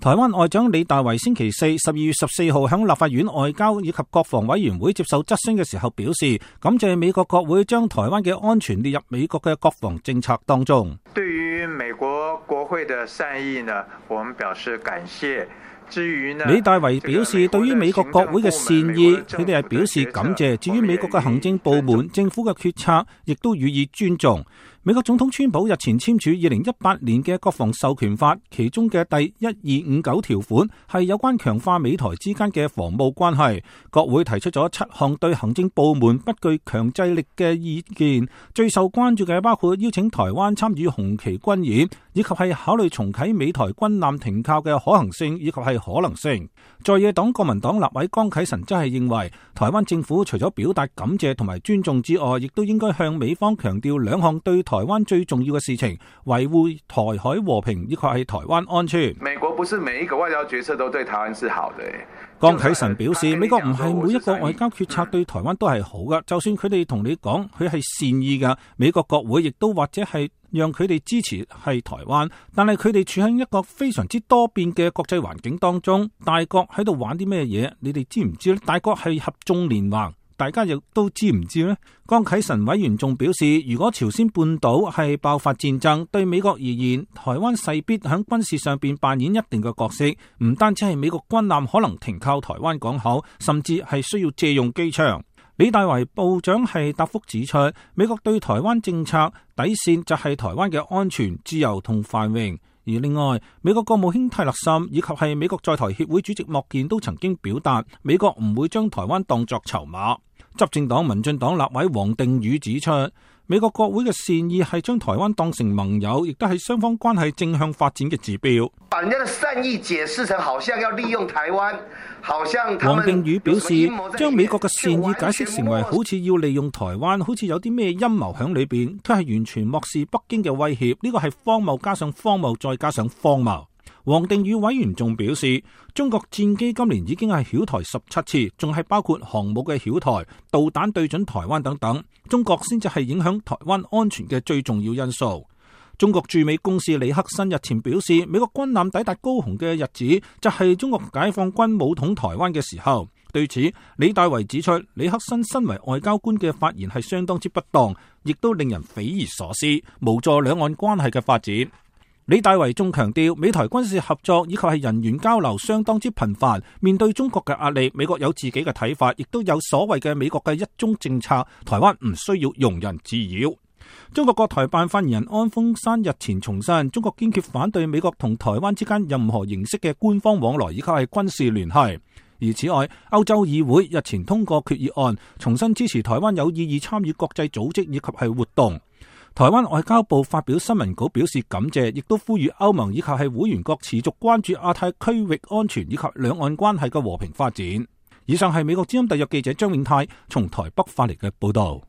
台灣外長李大維星期四12月14號喺立法院外交以及國防委員會接受質詢嘅時候表示，感謝美國國會將台灣嘅安全列入美國嘅國防政策當中。 對於美國國會的善意呢，我們表示感謝。 李大維表示，對於美國國會嘅善意，佢哋係表示感謝。至於美國嘅行政部門、政府嘅決策，亦都予以尊重。美國總統川普日前簽署2018年嘅國防授權法，其中嘅第1259條款係有關強化美台之間嘅防務關係。國會提出咗7項對行政部門不具強制力嘅意見，最受關注嘅包括邀請台灣參與紅旗軍演，以及係考慮重啟美台軍艦停靠嘅可行性以及係可能性。在野黨國民黨立委江啟臣則係認為，台灣政府除咗表達感謝同埋尊重之外，亦都應該向美方強調2項對台灣最重要嘅事情，維護台海和平以及係台灣安全。 美國不是每一個外交決策都對台灣是好的。 江啟臣表示，美國唔係每一個外交決策對台灣都係好㗎，就算佢哋同你講佢係善意㗎，美國國會亦都或者係讓佢哋支持係台灣，但係佢哋處喺一個非常之多變嘅國際環境當中，大國喺度玩啲咩嘢？你哋知唔知咧？大國係合縱連橫，大家亦都知唔知呢？江啟臣委員仲表示，如果朝鮮半島係爆發戰爭，對美國而言，台灣勢必喺軍事上邊扮演一定嘅角色，唔單止係美國軍艦可能停靠台灣港口，甚至係需要借用機場。李大維部長係答覆指出，美國對台灣政策底線就係台灣嘅安全、自由同繁榮。而另外，美國國務卿泰勒森以及係美國在台協會主席莫健都曾經表達，美國唔會將台灣當作籌碼。執政黨民進黨立委王定宇指出，美國國會嘅善意係將台灣當成盟友，亦都係雙方關係正向發展嘅指標。 把人家的善意解釋成好像要利用台灣，好像王定宇表示，將美國嘅善意解釋成為好似要利用台灣，好似有啲咩陰謀喺裏邊，佢係完全漠視北京嘅威脅。呢個係荒謬加上荒謬再加上荒謬。王定宇委員仲表示，中國戰機今年已經係擾台17次，仲係包括航母嘅擾台、導彈對準台灣等等。中國先至係影響台灣安全嘅最重要因素。中國駐美公使李克森日前表示，美國軍艦抵達高雄嘅日子就係中國解放軍武統台灣嘅時候。對此，李大維指出，李克森身為外交官嘅發言係相當之不當，亦都令人匪夷所思，無助兩岸關係嘅發展。李大維仲強調，美台軍事合作以及係人員交流相當之頻繁。面對中國嘅壓力，美國有自己嘅睇法，亦都有所謂嘅美國嘅一中政策。台灣唔需要庸人自擾。中國國台辦發言人安峰山日前重申，中國堅決反對美國同台灣之間任何形式嘅官方往來以及係軍事聯繫。而此外，歐洲議會日前通過決議案，重新支持台灣有意義參與國際組織以及係活動。台灣外交部發表新聞稿表示感謝，亦都呼籲歐盟以及係會員國持續關注亞太區域安全以及兩岸關係嘅和平發展。以上係美國之音特約記者張永泰從台北發嚟嘅報道。